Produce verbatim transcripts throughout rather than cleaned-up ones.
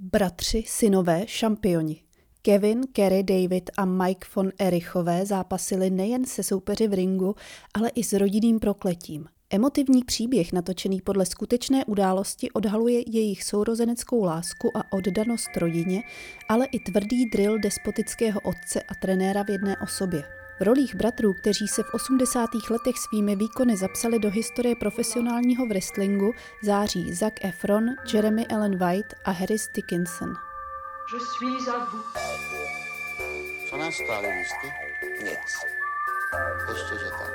Bratři, synové, šampioni. Kevin, Kerry, David a Mike von Erichové zápasili nejen se soupeři v ringu, ale i s rodinným prokletím. Emotivní příběh natočený podle skutečné události odhaluje jejich sourozeneckou lásku a oddanost rodině, ale i tvrdý drill despotického otce a trenéra v jedné osobě. V rolích bratrů, kteří se v osmdesátých letech svými výkony zapsali do historie profesionálního wrestlingu, září Zac Efron, Jeremy Allen White a Harris Dickinson. Je suis à vous. Co nás stále lístky? Nic. Ještě, že tak.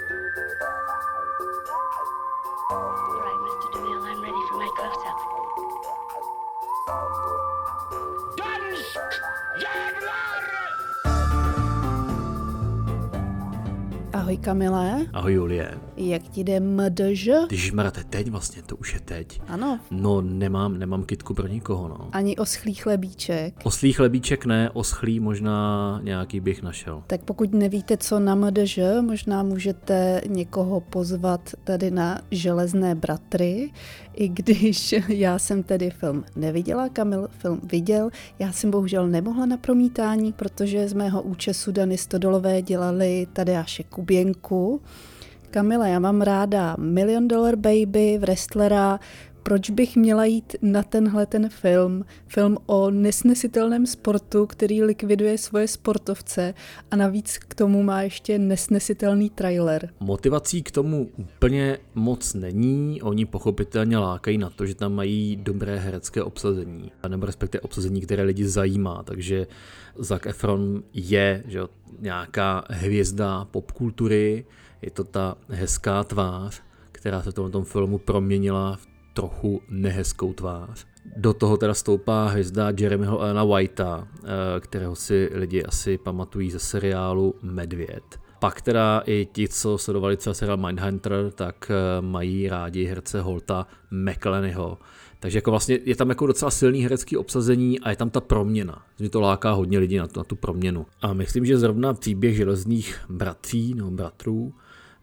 All right, mister DeMille, I'm ready for my close-up. Ahoj Kamile. Ahoj Julie. Jak ti jde M D Ž? Když mrate teď vlastně, to už je teď. Ano. No nemám, nemám kytku pro nikoho, no. Ani oschlý chlebíček. Oslý chlebíček ne, oschlý možná nějaký bych našel. Tak pokud nevíte, co na M D Ž, možná můžete někoho pozvat tady na Železné bratry, i když já jsem tedy film neviděla, Kamil film viděl. Já jsem bohužel nemohla na promítání, protože z mého účesu Dany Stodolové dělali Tadeáše Kuběnku. Kamila, já mám ráda Million Dollar Baby, wrestlera. Proč bych měla jít na tenhle ten film? Film o nesnesitelném sportu, který likviduje svoje sportovce a navíc k tomu má ještě nesnesitelný trailer. Motivací k tomu úplně moc není. Oni pochopitelně lákají na to, že tam mají dobré herecké obsazení, nebo respektive obsazení, které lidi zajímá. Takže Zac Efron je že, nějaká hvězda popkultury, je to ta hezká tvář, která se v tomto filmu proměnila v trochu nehezkou tvář. Do toho teda stoupá hvězda Jeremyho Allena Whitea, kterého si lidi asi pamatují ze seriálu Medvěd. Pak teda i ti, co sledovali třeba seriál Mindhunter, tak mají rádi herce Holta McElhenneyho. Takže jako vlastně je tam jako docela silný herecký obsazení a je tam ta proměna. Mě to láká hodně lidí na tu, na tu proměnu. A myslím, že zrovna příběh Železných bratří nebo bratrů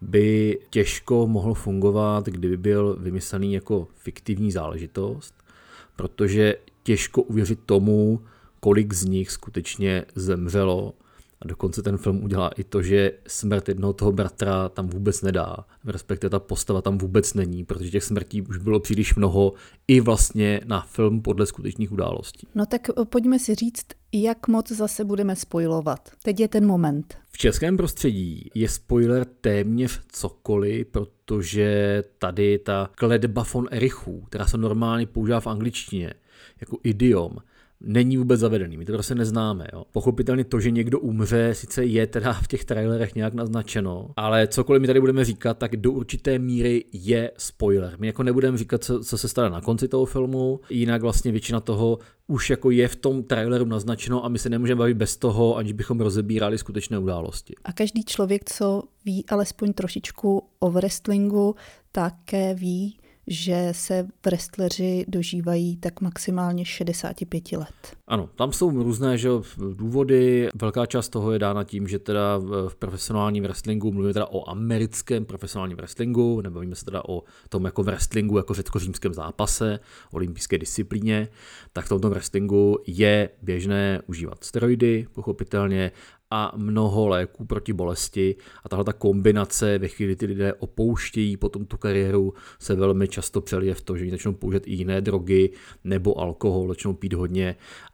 by těžko mohl fungovat, kdyby byl vymyslený jako fiktivní záležitost, protože těžko uvěřit tomu, kolik z nich skutečně zemřelo. A dokonce ten film udělá i to, že smrt jednoho toho bratra tam vůbec nedá. Respektive ta postava tam vůbec není, protože těch smrtí už bylo příliš mnoho i vlastně na film podle skutečných událostí. No tak pojďme si říct, jak moc zase budeme spoilovat. Teď je ten moment. V českém prostředí je spoiler téměř cokoliv, protože tady ta kletba von Erichů, která se normálně používá v angličtině jako idiom, není vůbec zavedený, my to prostě neznáme. Jo. Pochopitelně to, že někdo umře, sice je teda v těch trailerech nějak naznačeno, ale cokoliv my tady budeme říkat, tak do určité míry je spoiler. My jako nebudeme říkat, co, co se stane na konci toho filmu, jinak vlastně většina toho už jako je v tom traileru naznačeno a my se nemůžeme bavit bez toho, aniž bychom rozebírali skutečné události. A každý člověk, co ví alespoň trošičku o wrestlingu, také ví, že se wrestleři dožívají tak maximálně šedesát pět let. Ano, tam jsou různé že, důvody, velká část toho je dána tím, že teda v profesionálním wrestlingu, mluvíme teda o americkém profesionálním wrestlingu, nebo víme se teda o tom jako wrestlingu, jako řecko-římském zápase, olympijské disciplíně, tak v tomto wrestlingu je běžné užívat steroidy, pochopitelně, a mnoho léků proti bolesti a tahle ta kombinace, ve chvíli, kdy ty lidé opouštějí potom tu kariéru, se velmi často přelije v to, že začnou používat i jiné drogy nebo alkohol, začnou pít hodně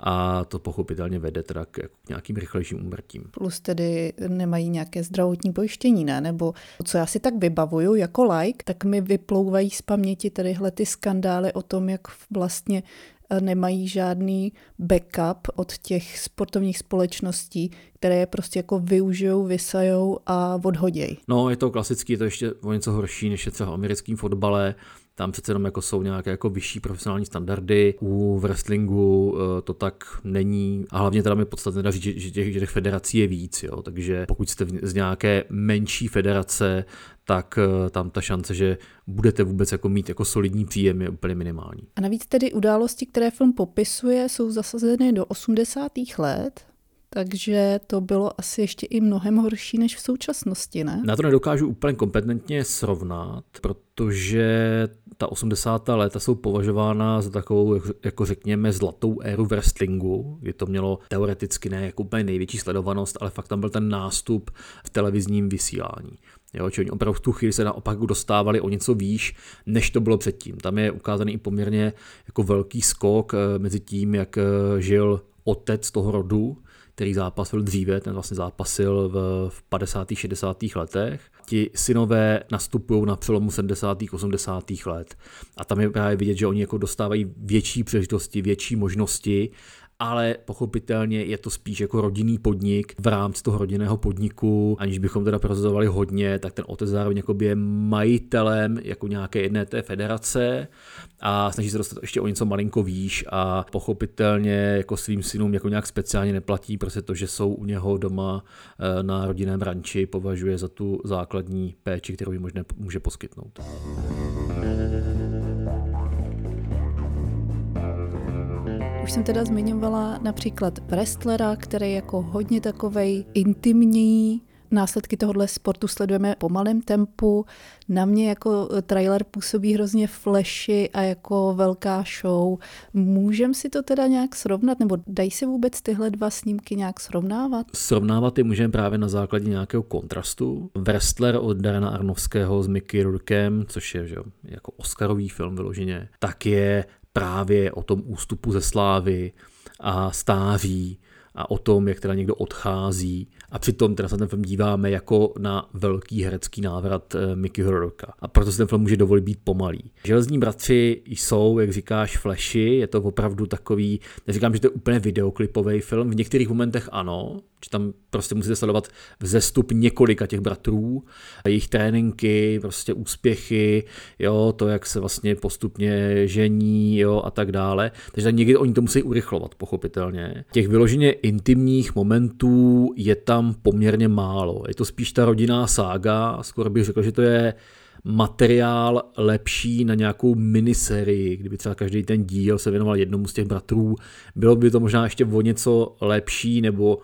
a to pochopitelně vede teda k, k nějakým rychlejším úmrtím. Plus tedy nemají nějaké zdravotní pojištění, ne? Nebo co já si tak vybavuju jako like, tak mi vyplouvají z paměti tadyhle ty skandály o tom, jak vlastně nemají žádný backup od těch sportovních společností, které je prostě jako využijou, vysajou a odhoděj. No, je to klasický, je to ještě o něco horší, než je třeba v americkém fotbale. Tam přece jenom jako jsou nějaké jako vyšší profesionální standardy. U wrestlingu to tak není. A hlavně teda mi podstatně říct, že těch, že těch federací je víc. Jo? Takže pokud jste z nějaké menší federace, tak tam ta šance, že budete vůbec jako mít jako solidní příjem, je úplně minimální. A navíc tedy události, které film popisuje, jsou zasazeny do osmdesátých let. takže to bylo asi ještě i mnohem horší než v současnosti, ne? Na to nedokážu úplně kompetentně srovnat, protože ta osmdesátá léta jsou považována za takovou, jako řekněme, zlatou éru wrestlingu, kdy to mělo teoreticky ne jako úplně největší sledovanost, ale fakt tam byl ten nástup v televizním vysílání. Jo, či oni opravdu v tu chvíli se naopak dostávali o něco výš, než to bylo předtím. Tam je ukázaný i poměrně jako velký skok mezi tím, jak žil otec toho rodu, který zápasil dříve, ten vlastně zápasil v, v padesátých šedesátých letech. Ti synové nastupují na přelomu sedmdesátých osmdesátých let. A tam je právě vidět, že oni jako dostávají větší příležitosti, větší možnosti, ale pochopitelně je to spíš jako rodinný podnik. V rámci toho rodinného podniku, aniž bychom teda prozazovali hodně, tak ten otec zároveň je majitelem jako nějaké jedné té federace a snaží se dostat ještě o něco malinko výš a pochopitelně jako svým synům jako nějak speciálně neplatí, prostě to, že jsou u něho doma na rodinném ranči, považuje za tu základní péči, kterou jim možná může poskytnout. Už jsem teda zmiňovala například wrestlera, který je jako hodně takovej intimní. Následky tohohle sportu sledujeme po malém tempu. Na mě jako trailer působí hrozně flashy a jako velká show. Můžeme si to teda nějak srovnat, nebo dají se vůbec tyhle dva snímky nějak srovnávat? Srovnávat je můžeme právě na základě nějakého kontrastu. Wrestler od Darrena Aronofského s Mickey Rourkem, což je že, jako Oscarový film vyloženě, tak je právě o tom ústupu ze slávy a stáří a o tom, jak teda někdo odchází. A přitom teda se ten film díváme jako na velký herecký návrat Mickeyho Rourka. A proto se ten film může dovolit být pomalý. Železní bratři jsou, jak říkáš, flashy, je to opravdu takový, neříkám, že to je úplně videoklipový film, v některých momentech ano, že tam prostě musíte sledovat vzestup několika těch bratrů, jejich tréninky, prostě úspěchy, jo, to, jak se vlastně postupně žení, jo, a tak dále. Takže někdy oni to musí urychlovat, pochopitelně. Těch vyloženě intimních momentů je tam poměrně málo. Je to spíš ta rodinná sága, skoro bych řekl, že to je materiál lepší na nějakou miniserii, kdyby třeba každý ten díl se věnoval jednomu z těch bratrů, bylo by to možná ještě o něco lepší nebo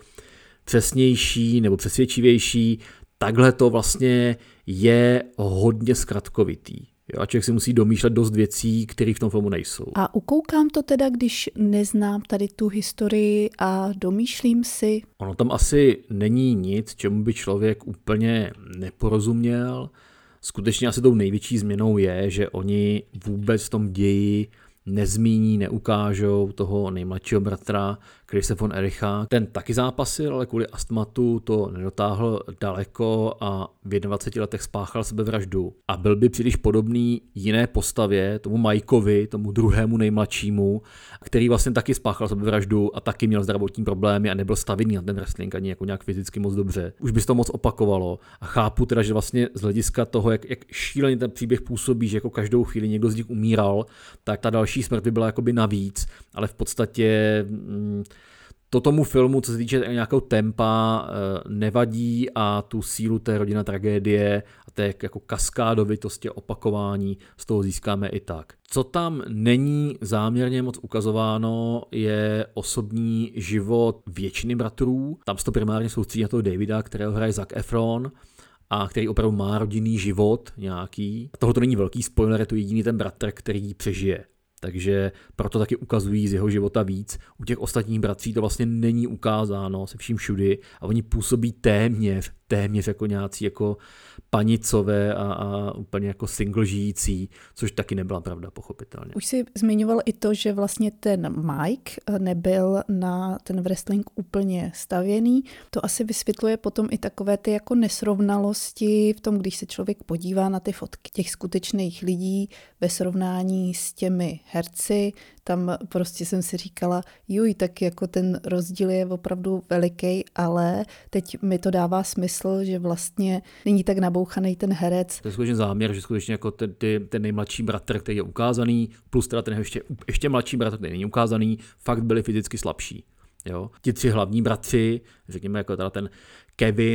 přesnější nebo přesvědčivější. Takhle to vlastně je hodně zkratkovitý. Jo, a člověk si musí domýšlet dost věcí, které v tom filmu nejsou. A ukoukám to teda, když neznám tady tu historii a domýšlím si. Ono tam asi není nic, čemu by člověk úplně neporozuměl. Skutečně asi tou největší změnou je, že oni vůbec v tom ději nezmíní, neukážou toho nejmladšího bratra Chrise von Ericha. Ten taky zápasil, ale kvůli astmatu to nedotáhl daleko a v dvaceti jedné letech spáchal sebevraždu. A byl by příliš podobný jiné postavě, tomu Mikeovi, tomu druhému nejmladšímu, který vlastně taky spáchal sebevraždu a taky měl zdravotní problémy a nebyl stavěný na ten wrestling ani jako nějak fyzicky moc dobře. Už by se to moc opakovalo. A chápu teda, že vlastně z hlediska toho, jak, jak šíleně ten příběh působí, že jako každou chvíli někdo z nich umíral, tak ta další smrt by byla jakoby navíc, ale v podstatě mm, to tomu filmu, co se týče nějakého tempa, nevadí a tu sílu té rodinné tragédie a té jako kaskádovitosti, opakování z toho získáme i tak. Co tam není záměrně moc ukazováno, je osobní život většiny bratrů. Tam se to primárně soustředí na toho Davida, kterého hraje Zac Efron, a který opravdu má rodinný život nějaký. Tohle to není velký spoiler, je to jediný ten bratr, který přežije. Takže proto taky ukazují z jeho života víc. U těch ostatních bratří to vlastně není ukázáno se vším všudy a oni působí téměř, téměř jako nějací jako panicové a, a úplně jako single žijící, což taky nebyla pravda, pochopitelně. Už si zmiňoval i to, že vlastně ten Mike nebyl na ten wrestling úplně stavěný. To asi vysvětluje potom i takové ty jako nesrovnalosti v tom, když se člověk podívá na ty fotky těch skutečných lidí ve srovnání s těmi herci. Tam prostě jsem si říkala, juj, tak jako ten rozdíl je opravdu veliký, ale teď mi to dává smysl, že vlastně není tak nabouchaný ten herec. To je skutečně záměr, že skutečně jako ten, ten, ten nejmladší bratr, který je ukázaný, plus teda ten ještě, ještě mladší bratr, který není ukázaný, fakt byli fyzicky slabší. Jo? Ti tři hlavní bratři, řekněme jako teda ten Kevin,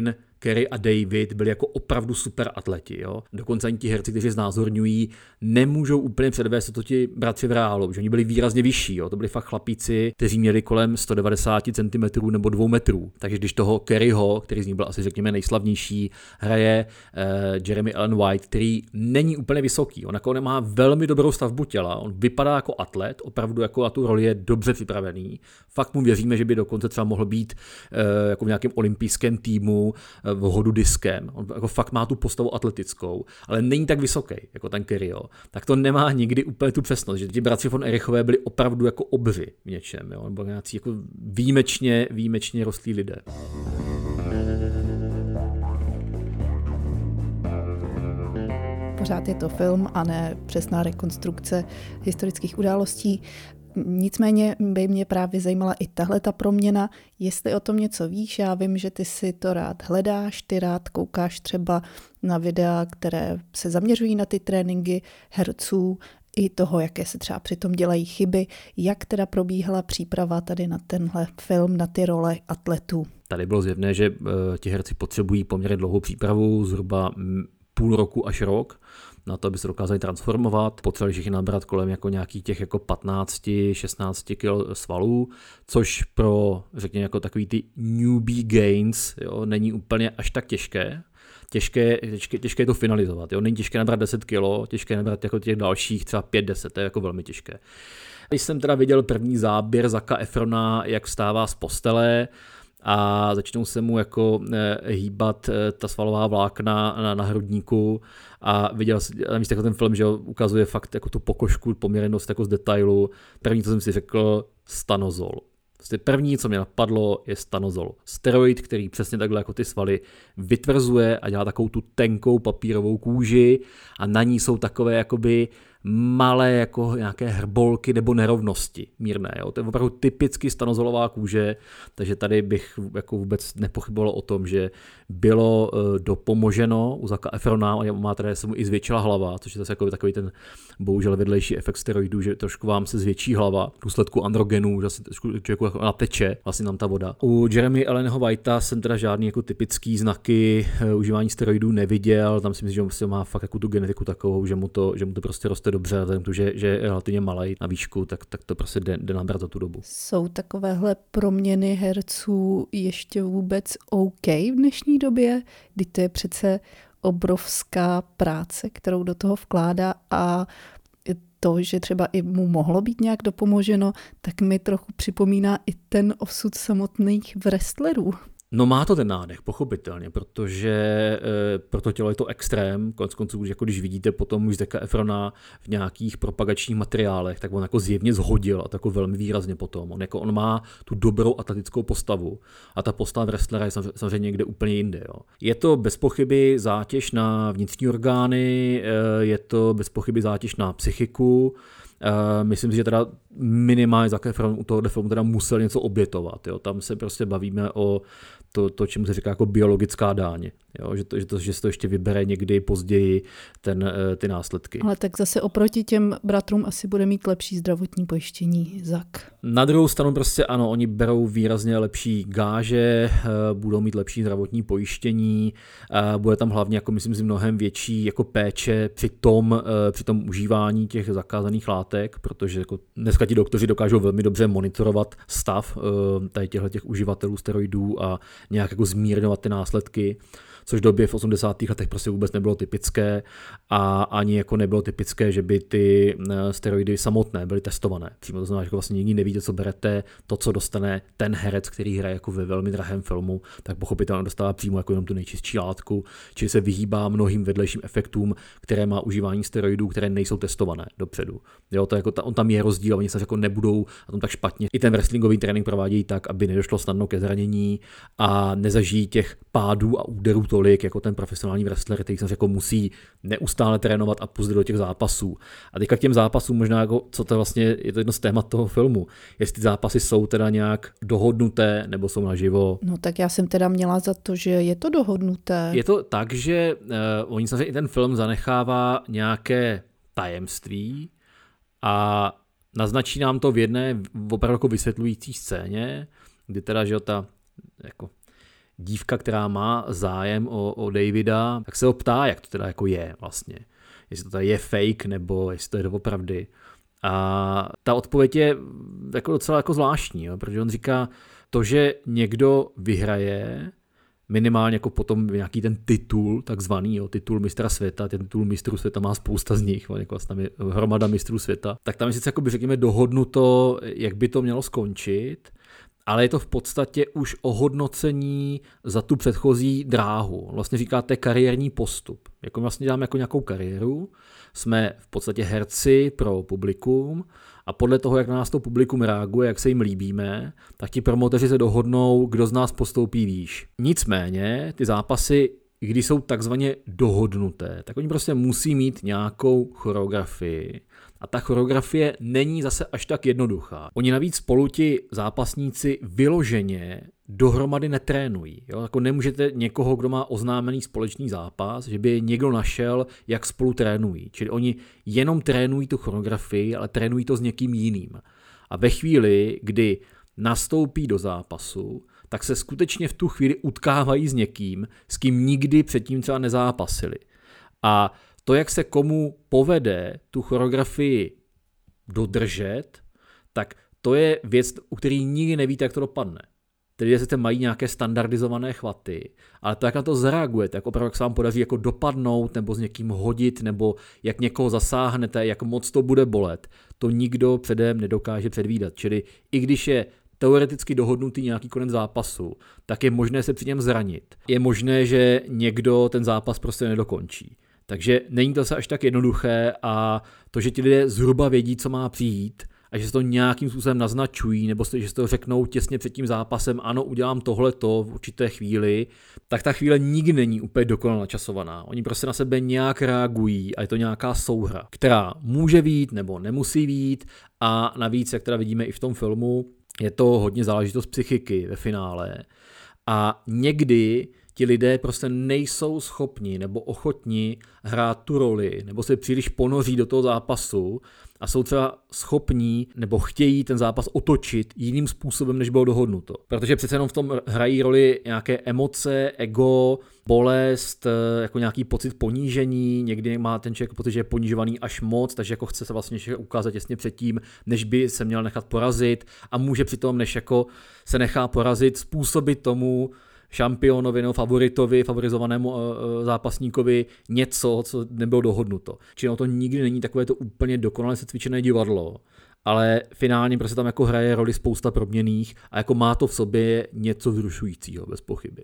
Kerry a David byli jako opravdu super atleti. Jo? Dokonce ani ti herci, kteří znázorňují, nemůžou úplně předvést to ti bratři v reálu, že oni byli výrazně vyšší. Jo? To byli fakt chlapíci, kteří měli kolem sto devadesát centimetrů nebo dvou metrů. Takže když toho Kerryho, který z nich byl asi řekněme nejslavnější, hraje eh, Jeremy Allen White, který není úplně vysoký. On jako nemá velmi dobrou stavbu těla, on vypadá jako atlet, opravdu jako na tu roli je dobře připravený. Fakt mu věříme, že by dokonce třeba mohl být eh, jako v nějakém olympijském týmu eh, v hodu diskem. On jako fakt má tu postavu atletickou, ale není tak vysoký jako ten Kerry. Jo. Tak to nemá nikdy úplně tu přesnost, že ti bratři von Erichové byli opravdu jako obři v něčem, jo, nebo nějací jako výjimečně, výjimečně rostlí lidé. Pořád je to film a ne přesná rekonstrukce historických událostí. Nicméně by mě právě zajímala i tahle ta proměna, jestli o tom něco víš. Já vím, že ty si to rád hledáš, ty rád koukáš třeba na videa, které se zaměřují na ty tréninky herců, i toho, jaké se třeba přitom dělají chyby. Jak teda probíhala příprava tady na tenhle film, na ty role atletů? Tady bylo zjevné, že uh, ti herci potřebují poměrně dlouhou přípravu, zhruba půl roku až rok, na to, aby se dokázali transformovat. Potřebovali všichni nabrat kolem jako nějakých těch jako patnáct šestnáct kil svalů, což pro, řekněme, jako takový ty newbie gains, jo, není úplně až tak těžké. Těžké, těžké, těžké je to finalizovat. Jo. Není těžké nabrat deset kilo, těžké nabrat jako těch dalších třeba pět deset, to je jako velmi těžké. Když jsem teda viděl první záběr Zacka Efrona, jak vstává z postele, a začnou se mu jako hýbat ta svalová vlákna na, na hrudníku a viděl jsem navíc jako ten film, že ukazuje fakt jako tu pokožku, poměrnost jako z detailu. První, co jsem si řekl, stanozol. Vlastně první, co mě napadlo, je stanozol. Steroid, který přesně takhle jako ty svaly vytvrzuje a dělá takovou tu tenkou papírovou kůži a na ní jsou takové jakoby malé jako nějaké hrbolky nebo nerovnosti mírné. Jo. To je opravdu typicky stanozolová kůže, takže tady bych jako vůbec nepochyboval o tom, že bylo uh, dopomoženo u Zacka Efrona, a má tady se mu i zvětšila hlava, což je zase jako takový ten bohužel vedlejší efekt steroidů, že trošku vám se zvětší hlava v důsledku androgenů, že se trošku člověku jako nateče vlastně nám ta voda. U Jeremy Allenho Whitea jsem teda žádný jako typický znaky uh, užívání steroidů neviděl, tam si myslím, že má fakt jako tu genetiku takovou, že mu to, že mu to prostě roste dobře, vzhledem k tomu, že, že je relativně malej na výšku, tak, tak to prostě jde, jde nabrat za tu dobu. Jsou takovéhle proměny herců ještě vůbec OK v dnešní době, kdy to je přece obrovská práce, kterou do toho vkládá, a to, že třeba i mu mohlo být nějak dopomoženo, tak mi trochu připomíná i ten osud samotných wrestlerů. No má to ten nádech, pochopitelně, protože e, pro to tělo je to extrém, konec konců, jako když vidíte potom už Zacka Efrona v nějakých propagačních materiálech, tak on jako zjevně zhodil a to jako velmi výrazně potom. On, jako, on má tu dobrou atletickou postavu a ta postava wrestlera je samozřejmě někde úplně jinde. Jo. Je to bez pochyby zátěž na vnitřní orgány, e, je to bez pochyby zátěž na psychiku. Uh, myslím si, že teda minimálně Zac Efron u tohohle filmu teda musel něco obětovat. Jo. Tam se prostě bavíme o to, to čemu se říká jako biologická dáň. Jo. Že, to, že, to, že se to ještě vybere někdy později ten, ty následky. Ale tak zase oproti těm bratrům asi bude mít lepší zdravotní pojištění Zac. Na druhou stranu prostě ano, oni berou výrazně lepší gáže, budou mít lepší zdravotní pojištění, bude tam hlavně, jako myslím si, mnohem větší jako péče při tom, při tom užívání těch zakázaných látek, protože jako dneska ti doktoři dokážou velmi dobře monitorovat stav tady těchto těch uživatelů steroidů a nějak jako zmírňovat ty následky, což v době v osmdesátých letech prostě vůbec nebylo typické a ani jako nebylo typické, že by ty steroidy samotné byly testované. Přímo to znamená, že vlastně nikdy nevíte, co berete, to, co dostane ten herec, který hraje jako ve velmi drahém filmu, tak pochopitelně dostává přímo jako jenom tu nejčistší látku, čili se vyhýbá mnohým vedlejším efektům, které má užívání steroidů, které nejsou testované dopředu. Jo, to jako ta, on tam je rozdíl, oni se jako nebudou na tom tak špatně. I ten wrestlingový trénink provádějí tak, aby nedošlo snadno ke zranění a nezažijí těch pádů a úderů tolik jako ten profesionální wrestler, který se jako musí neustále trénovat a pustit do těch zápasů. A teďka k těm zápasům možná jako, co to vlastně je to jedno z témat toho filmu. Jestli ty zápasy jsou teda nějak dohodnuté nebo jsou naživo. No tak já jsem teda měla za to, že je to dohodnuté. Je to tak, že uh, oni samozřejmě i ten film zanechává nějaké tajemství a naznačí nám to v jedné opravdu jako vysvětlující scéně, kdy teda, že ta jako dívka, která má zájem o, o Davida, tak se ho ptá, jak to teda jako je vlastně. Jestli to teda je fake, nebo jestli to je doopravdy. A ta odpověď je jako docela jako zvláštní, jo, protože on říká, to, že někdo vyhraje, minimálně jako potom nějaký ten titul, takzvaný, jo, titul mistra světa, ten titul mistrů světa má spousta z nich, jako vlastně tam je hromada mistrů světa, tak tam je sice jakoby, řekněme, dohodnuto, jak by to mělo skončit, ale je to v podstatě už ohodnocení za tu předchozí dráhu. Vlastně říkáte kariérní postup. Jako vlastně děláme jako nějakou kariéru, jsme v podstatě herci pro publikum a podle toho, jak na nás to publikum reaguje, jak se jim líbíme, tak ti promoteři se dohodnou, kdo z nás postoupí výš. Nicméně ty zápasy, když jsou takzvaně dohodnuté, tak oni prostě musí mít nějakou choreografii. A ta choreografie není zase až tak jednoduchá. Oni navíc spolu ti zápasníci vyloženě dohromady netrénují. Jo? Jako nemůžete někoho, kdo má oznámený společný zápas, že by někdo našel, jak spolu trénují. Čili oni jenom trénují tu choreografii, ale trénují to s někým jiným. A ve chvíli, kdy nastoupí do zápasu, tak se skutečně v tu chvíli utkávají s někým, s kým nikdy předtím třeba nezápasili. A to, jak se komu povede tu choreografii dodržet, tak to je věc, u které nikdy nevíte, jak to dopadne. Tedy jestli mají nějaké standardizované chvaty, ale to, jak na to zareagujete, jak opravdu jak se vám podaří jako dopadnout, nebo s někým hodit, nebo jak někoho zasáhnete, jak moc to bude bolet, to nikdo předem nedokáže předvídat. Čili i když je teoreticky dohodnutý nějaký konec zápasu, tak je možné se při něm zranit. Je možné, že někdo ten zápas prostě nedokončí. Takže není to se až tak jednoduché a to, že ti lidé zhruba vědí, co má přijít a že se to nějakým způsobem naznačují, nebo že se to řeknou těsně před tím zápasem, ano, udělám tohleto v určité chvíli, tak ta chvíle nikdy není úplně dokonale načasovaná. Oni prostě na sebe nějak reagují a je to nějaká souhra, která může být nebo nemusí být a navíc, jak teda vidíme i v tom filmu, je to hodně záležitost psychiky ve finále a někdy ti lidé prostě nejsou schopni nebo ochotni hrát tu roli, nebo se příliš ponoří do toho zápasu a jsou třeba schopní nebo chtějí ten zápas otočit jiným způsobem, než bylo dohodnuto. Protože přece jenom v tom hrají roli nějaké emoce, ego, bolest, jako nějaký pocit ponížení, někdy má ten člověk pocit, že je ponižovaný až moc, takže jako chce se vlastně ukázat těsně předtím, než by se měl nechat porazit a může přitom, než jako se nechá porazit, způsobit tomu šampionovi nebo favoritovi, favorizovanému uh, zápasníkovi něco, co nebylo dohodnuto. Čili to nikdy není takové to úplně dokonale se cvičené divadlo, ale finálně prostě tam jako hraje roli spousta proměnných a jako má to v sobě něco vzrušujícího, bez pochyby.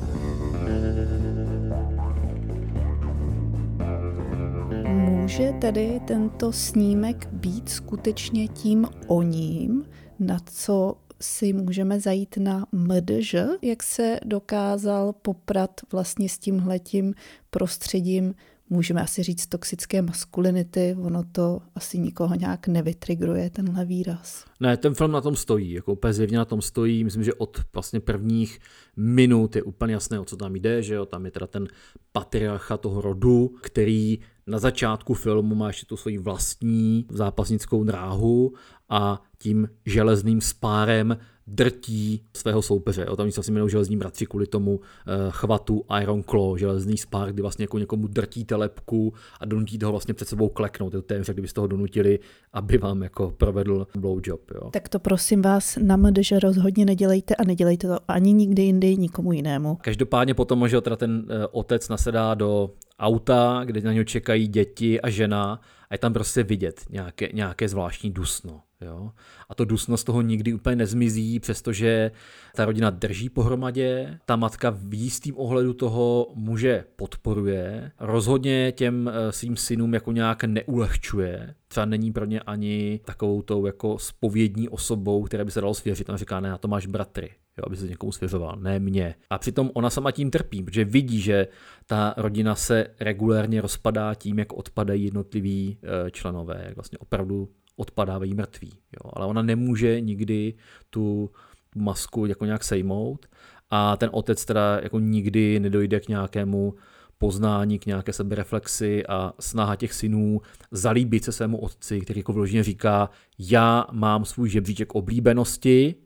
Může tedy tento snímek být skutečně tím oním, na co si můžeme zajít na M D Ž, jak se dokázal poprat vlastně s tímhletím prostředím, můžeme asi říct toxické maskulinity, ono to asi nikoho nějak nevytrigruje, tenhle výraz. Ne, ten film na tom stojí, jako úplně zjevně na tom stojí, myslím, že od vlastně prvních minut je úplně jasné, o co tam jde, že jo, tam je teda ten patriarcha toho rodu, který na začátku filmu má ještě tu svoji vlastní zápasnickou dráhu a tím železným spárem drtí svého soupeře. O tam se asi jmenou železní bratři kvůli tomu uh, chvatu Iron Claw, železný spár, kdy vlastně jako někomu drtíte lebku a donutíte ho vlastně před sebou kleknout. Je to téměř, kdybyste ho donutili, aby vám jako provedl blowjob. Jo. Tak to prosím vás na M D Ž rozhodně nedělejte a nedělejte to ani nikdy jindy nikomu jinému. Každopádně potom, že teda ten uh, otec nasedá do auta, kde na něho čekají děti a žena a je tam prostě vidět nějaké, nějaké zvláštní dusno. Jo? A to dusno z toho nikdy úplně nezmizí, přestože ta rodina drží pohromadě, ta matka v jistým ohledu toho muže podporuje, rozhodně těm svým synům jako nějak neulehčuje, třeba není pro ně ani takovou tou jako zpovědní osobou, které by se dalo svěřit, ona říká, ne, na to máš bratry, jo, aby se někomu svěřoval, ne mě. A přitom ona sama tím trpí, protože vidí, že ta rodina se regulérně rozpadá tím, jak odpadají jednotliví členové, jak vlastně opravdu odpadávají mrtví. Jo. Ale ona nemůže nikdy tu masku jako nějak sejmout a ten otec teda jako nikdy nedojde k nějakému poznání, k nějaké sebereflexi a snaha těch synů zalíbit se svému otci, který jako vložně říká, já mám svůj žebříček oblíbenosti,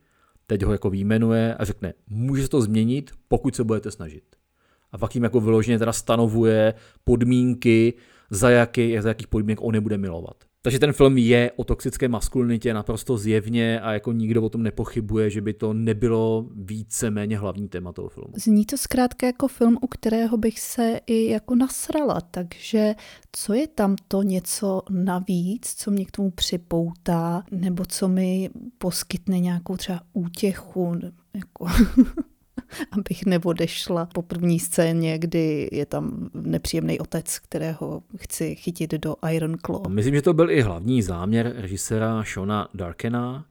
teď ho jako výjmenuje a řekne, může se to změnit, pokud se budete snažit. A pak jim jako vyloženě teda stanovuje podmínky, za, jaký, za jakých podmínek on nebude milovat. Takže ten film je o toxické maskulinitě naprosto zjevně a jako nikdo o tom nepochybuje, že by to nebylo víceméně hlavní téma toho filmu. Zní to zkrátka jako film, u kterého bych se i jako nasrala, takže co je tam to něco navíc, co mě k tomu připoutá, nebo co mi poskytne nějakou třeba útěchu, jako... abych neodešla po první scéně, kdy je tam nepříjemný otec, kterého chci chytit do Iron Claw. Myslím, že to byl i hlavní záměr režiséra Shona Darkena,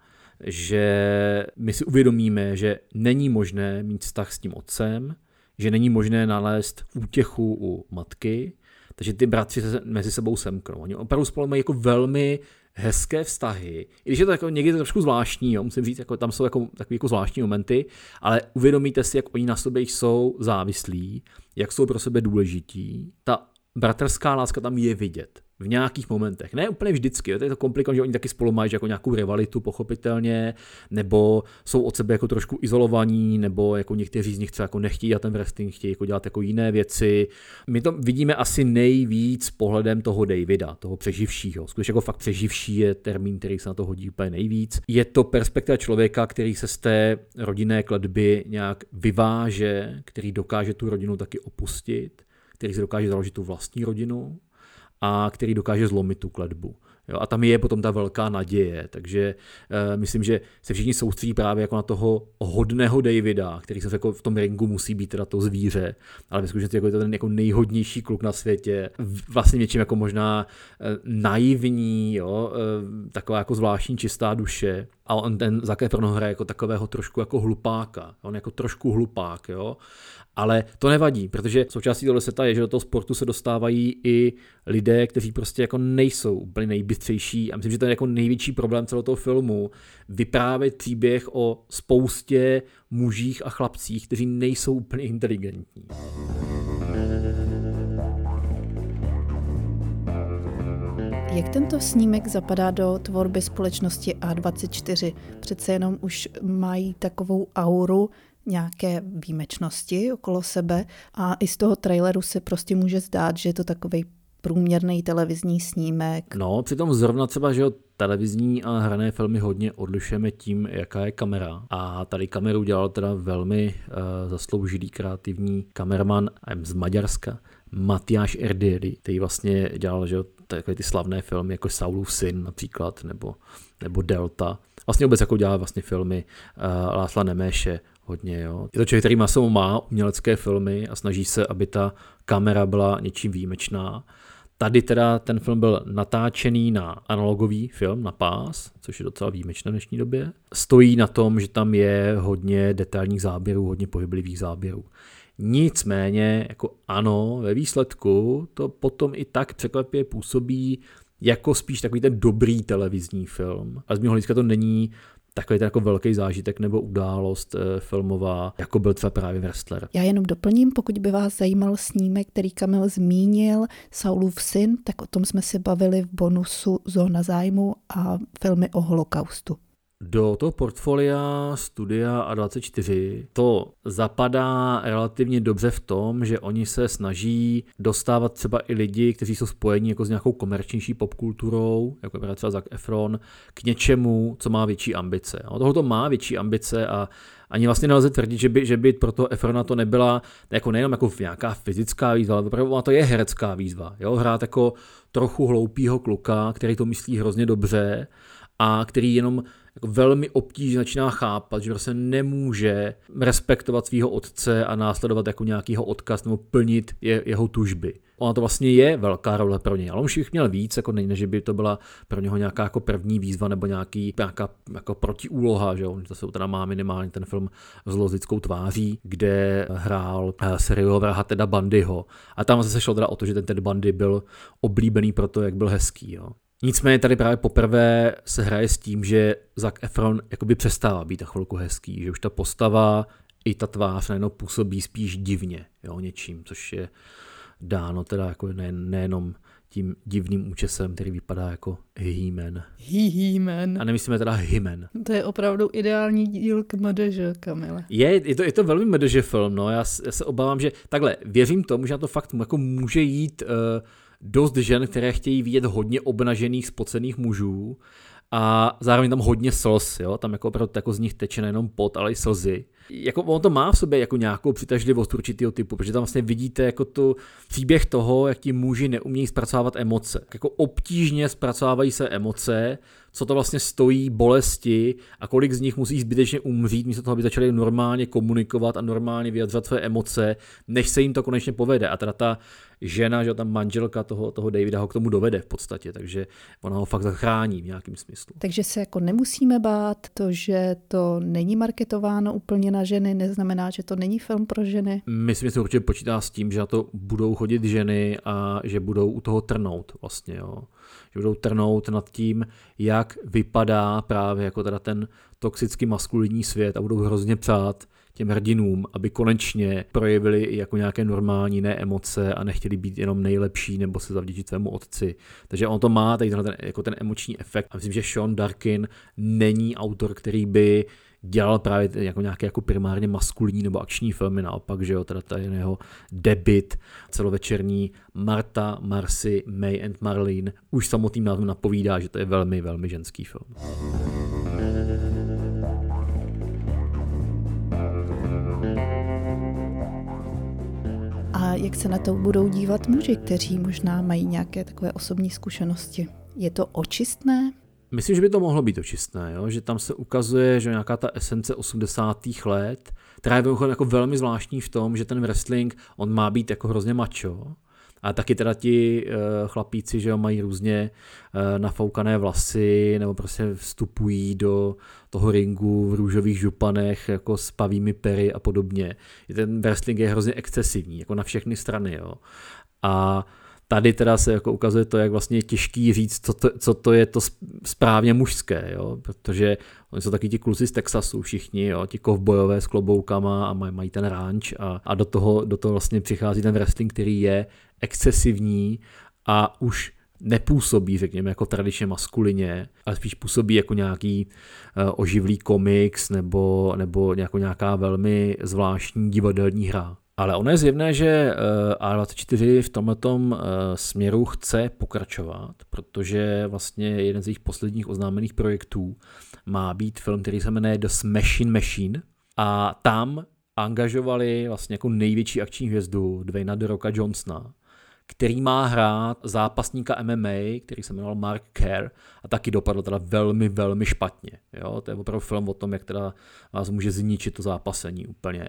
že my si uvědomíme, že není možné mít vztah s tím otcem, že není možné nalézt útěchu u matky, takže ty bratři se mezi sebou semknou. Oni opravdu spolu mají jako velmi hezké vztahy, i když je to jako někdy to trošku zvláštní, jo, musím říct, jako, tam jsou jako, takové jako zvláštní momenty, ale uvědomíte si, jak oni na sobě jsou závislí, jak jsou pro sebe důležití. Ta bratrská láska tam je vidět v nějakých momentech, ne úplně vždycky, jo, to je to komplikované, že oni taky spolu mají jako nějakou rivalitu pochopitelně, nebo jsou od sebe jako trošku izolovaní, nebo jako někteří z nich třeba jako nechtějí dělat ten wrestling, chtějí jako dělat jako jiné věci. My to vidíme asi nejvíc pohledem toho Davida, toho přeživšího. Skutečně jako fakt přeživší je termín, který se na to hodí úplně nejvíc. Je to perspektiva člověka, který se z té rodinné kletby nějak vyváže, který dokáže tu rodinu taky opustit, který si dokáže založit tu vlastní rodinu a který dokáže zlomit tu kletbu. Jo, a tam je potom ta velká naděje, takže uh, myslím, že se všichni soustředí právě jako na toho hodného Davida, který se jako v tom ringu musí být teda to zvíře, ale ve skutečnosti jako je to ten jako nejhodnější kluk na světě, vlastně něčím jako možná uh, naivní, jo, uh, taková jako zvláštní čistá duše. A on ten Zac Efron hraje jako takového trošku jako hlupáka, on jako trošku hlupák, jo. Ale to nevadí, protože součástí tohle světa je, že do toho sportu se dostávají i lidé, kteří prostě jako nejsou úplně nejbystřejší a myslím, že to je jako největší problém celého toho filmu, vyprávět příběh o spoustě mužích a chlapcích, kteří nejsou úplně inteligentní. Jak tento snímek zapadá do tvorby společnosti A dvacet čtyři? Přece jenom už mají takovou auru nějaké výjimečnosti okolo sebe a i z toho traileru se prostě může zdát, že je to takovej průměrný televizní snímek. No, přitom zrovna třeba, že televizní a hrané filmy hodně odlišujeme tím, jaká je kamera. A tady kameru dělal teda velmi uh, zasloužilý kreativní kameraman z Maďarska, Matyáš Erdély, který vlastně dělal, že takové ty slavné filmy jako Saulův syn například, nebo, nebo Delta. Vlastně vůbec jako dělá vlastně filmy uh, Lásla Neméše hodně, jo. Je to člověk, který masou má umělecké filmy a snaží se, aby ta kamera byla něčím výjimečná. Tady teda ten film byl natáčený na analogový film, na pás, což je docela výjimečné v dnešní době. Stojí na tom, že tam je hodně detailních záběrů, hodně pohyblivých záběrů. Nicméně, jako ano, ve výsledku to potom i tak překvapivě působí jako spíš takový ten dobrý televizní film. A z mého hlediska to není takový ten jako velký zážitek nebo událost e, filmová, jako byl třeba právě Wrestler. Já jenom doplním, pokud by vás zajímal snímek, který Kamil zmínil, Saulův syn, tak o tom jsme si bavili v bonusu Zóna zájmu a filmy o holokaustu. Do toho portfolia Studia A dvacet čtyři to zapadá relativně dobře v tom, že oni se snaží dostávat třeba i lidi, kteří jsou spojeni jako s nějakou komerčnější popkulturou, jako je třeba Zac Efron, k něčemu, co má větší ambice. Tohle to má větší ambice a ani vlastně nelze tvrdit, že by, že by pro toho Efrona to nebyla jako nejenom jako nějaká fyzická výzva, ale opravdu to je herecká výzva. Jo? Hrát jako trochu hloupýho kluka, který to myslí hrozně dobře a který jenom jako velmi obtížně začíná chápat, že prostě nemůže respektovat svého otce a následovat jako nějakýho odkaz nebo plnit je, jeho tužby. Ona to vlastně je velká role pro něj, ale on už bych měl víc, jako ne, že by to byla pro něho nějaká jako první výzva nebo nějaký, nějaká jako protiúloha, že on to se teda má minimálně ten film s lozickou tváří, kde hrál seriálového vraha Teda Bundyho. A tam se šlo teda o to, že ten Ted Bundy byl oblíbený pro to, jak byl hezký, jo. Nicméně tady právě poprvé se hraje s tím, že Zac Efron jakoby přestává být a chvilku hezký, že už ta postava i ta tvář najednou působí spíš divně, jo, něčím, což je dáno teda jako ne, nejenom tím divným účesem, který vypadá jako He-Man. He-Man. A nemyslíme teda He-Man. To je opravdu ideální díl k M D Ž, Kamile. Je, je to, je to velmi M D Ž film, no, já, já se obávám, že takhle, věřím tomu, že na to fakt jako může jít uh, dost žen, které chtějí vidět hodně obnažených, spocených mužů a zároveň tam hodně slz, jo, tam jako opravdu jako z nich teče nejenom pot, ale i slzy. Jako on to má v sobě jako nějakou přitažlivost určitého typu, protože tam vlastně vidíte jako tu příběh toho, jak ti muži neumějí zpracovávat emoce. Jako obtížně zpracovávají se emoce, co to vlastně stojí bolesti a kolik z nich musí zbytečně umřít, místo toho, aby začali normálně komunikovat a normálně vyjadřovat své emoce, než se jim to konečně povede. A teda ta žena, že ta manželka toho, toho Davida ho k tomu dovede v podstatě, takže ona ho fakt zachrání v nějakém smyslu. Takže se jako nemusíme bát, to, že to není marketováno úplně na ženy, neznamená, že to není film pro ženy. Myslím, že se určitě počítá s tím, že na to budou chodit ženy a že budou u toho trnout vlastně, jo. Že budou trnout nad tím, jak vypadá právě jako teda ten toxicky maskulinní svět a budou hrozně přát těm hrdinům, aby konečně projevili i jako nějaké normální jiné emoce a nechtěli být jenom nejlepší nebo se zavděčit svému otci. Takže on to má tady ten, jako ten emoční efekt. A myslím, že Sean Darkin není autor, který by dělal právě jako nějaké jako primárně maskulinní nebo akční filmy, naopak, že jo, teda tady jeho debut celovečerní Marta, Marcy, May and Marlene už samotným názvem napovídá, že to je velmi, velmi ženský film. A jak se na to budou dívat muži, kteří možná mají nějaké takové osobní zkušenosti? Je to očistné? Myslím, že by to mohlo být očistné, jo? Že tam se ukazuje, že nějaká ta esence osmdesátých let, která je jako velmi zvláštní v tom, že ten wrestling, on má být jako hrozně macho, a taky teda ti uh, chlapíci, že jo, mají různě uh, nafoukané vlasy, nebo prostě vstupují do toho ringu v růžových županech, jako s pavými pery a podobně. Ten wrestling je hrozně excesivní, jako na všechny strany, jo. A tady teda se jako ukazuje to, jak vlastně je těžký říct, co to, co to je to správně mužské, jo? Protože oni jsou taky ti kluci z Texasu všichni, jo? Ti kovbojové s kloboukama a maj, mají ten ranč a, a do, toho, do toho vlastně přichází ten wrestling, který je excesivní a už nepůsobí, řekněme, jako tradičně maskulině, ale spíš působí jako nějaký uh, oživlý komiks nebo, nebo nějakou, nějaká velmi zvláštní divadelní hra. Ale ono je zjevné, že A dvacet čtyři v tomhletom směru chce pokračovat, protože vlastně jeden z jejich posledních oznámených projektů má být film, který se jmenuje The Smashing Machine a tam angažovali vlastně jako největší akční hvězdu Dwayna The Rocka Johnsona, který má hrát zápasníka M M A, který se jmenoval Mark Kerr a taky dopadl teda velmi, velmi špatně. Jo? To je opravdu film o tom, jak teda vás může zničit to zápasení úplně.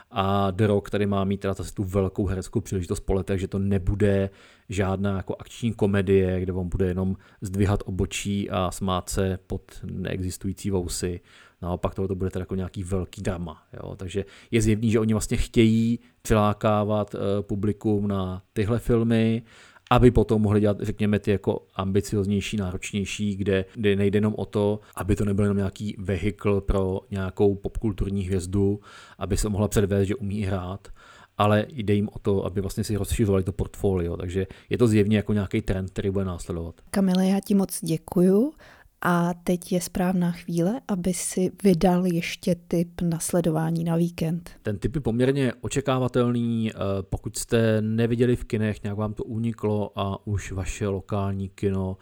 A The Rock tady má mít teda tu velkou hereckou příležitost po letech, že to nebude žádná jako akční komedie, kde on bude jenom zdvihat obočí a smát se pod neexistující vousy. Naopak tohle to bude teda jako nějaký velký drama. Jo? Takže je zjevný, že oni vlastně chtějí přilákávat uh, publikum na tyhle filmy, aby potom mohli dělat, řekněme, ty jako ambicioznější, náročnější, kde, kde nejde jenom o to, aby to nebyl jenom nějaký vehikl pro nějakou popkulturní hvězdu, aby se mohla předvést, že umí hrát, ale jde jim o to, aby vlastně si rozšiřovali to portfolio, takže je to zjevně jako nějaký trend, který bude následovat. Kamile, já ti moc děkuju. A teď je správná chvíle, aby si vydal ještě tip na sledování na víkend. Ten tip je poměrně očekávatelný, pokud jste neviděli v kinech, nějak vám to uniklo a už vaše lokální kino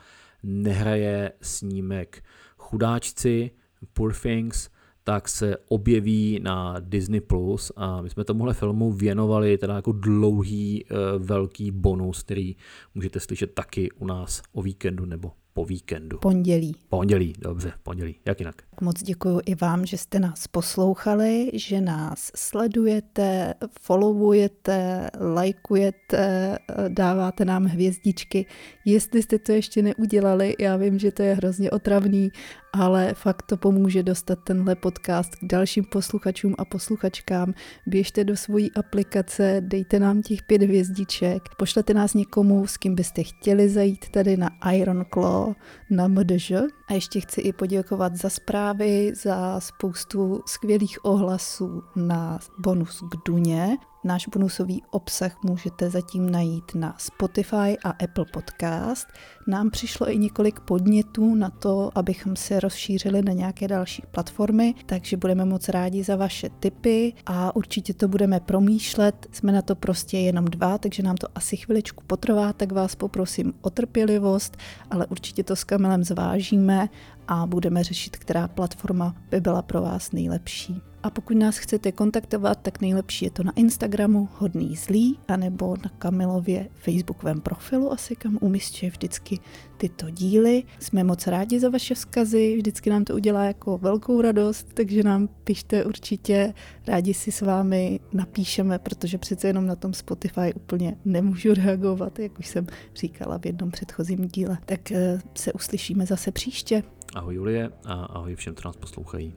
nehraje snímek Chudáčci, Poor Things, tak se objeví na Disney plus a my jsme tomuhle filmu věnovali teda jako dlouhý velký bonus, který můžete slyšet taky u nás o víkendu nebo po víkendu. Pondělí. Pondělí, dobře, pondělí, jak jinak. Moc děkuji i vám, že jste nás poslouchali, že nás sledujete, followujete, lajkujete, dáváte nám hvězdičky. Jestli jste to ještě neudělali, já vím, že to je hrozně otravný, ale fakt to pomůže dostat tenhle podcast k dalším posluchačům a posluchačkám. Běžte do svojí aplikace, dejte nám těch pět hvězdiček, pošlete nás někomu, s kým byste chtěli zajít tady na Iron Claw na M D Ž. A ještě chci i poděkovat za zprávy, za spoustu skvělých ohlasů na bonus k Duně. Náš bonusový obsah můžete zatím najít na Spotify a Apple Podcast. Nám přišlo i několik podnětů na to, abychom se rozšířili na nějaké další platformy, takže budeme moc rádi za vaše tipy a určitě to budeme promýšlet. Jsme na to prostě jenom dva, takže nám to asi chviličku potrvá, tak vás poprosím o trpělivost, ale určitě to s Kamilem zvážíme a budeme řešit, která platforma by byla pro vás nejlepší. A pokud nás chcete kontaktovat, tak nejlepší je to na Instagramu Hodný zlý, anebo na Kamilově facebookovém profilu, asi kam umísťuje vždycky tyto díly. Jsme moc rádi za vaše vzkazy, vždycky nám to udělá jako velkou radost, takže nám pište určitě, rádi si s vámi napíšeme, protože přece jenom na tom Spotify úplně nemůžu reagovat, jak už jsem říkala v jednom předchozím díle. Tak se uslyšíme zase příště. Ahoj Julie a ahoj všem, co nás poslouchají.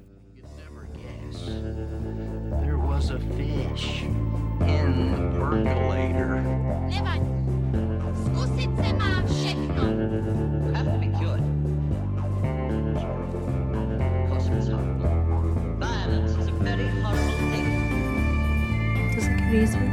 There was a fish in the percolator. Nevadí. Zkusit se má všechno. Have to be good. Because it's horrible. Violence is a very horrible thing. To jest taki výzvy.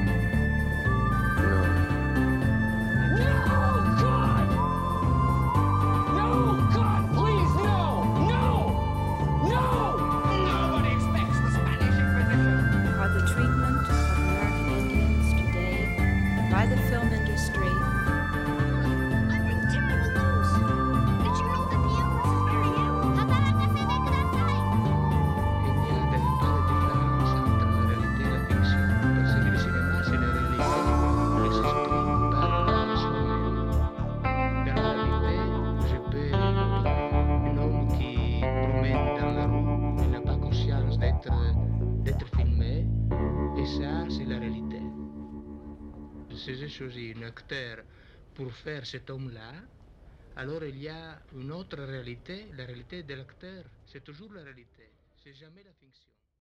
By the film industry. I bring terrible news. Did you know that the Empress is very ill? Hataraka se ne kudasai. Il n'y a pas de différence entre la réalité et la fiction, parce que le cinéma, c'est la réalité qui s'exprime par soi-même. Dans la réalité, je peux un homme qui promène dans la rue, il n'a pas conscience d'être, d'être filmé, et ça, c'est la réalité. Si j'ai choisi un acteur pour faire cet homme-là, alors il y a une autre réalité, la réalité de l'acteur. C'est toujours la réalité, c'est jamais la fiction.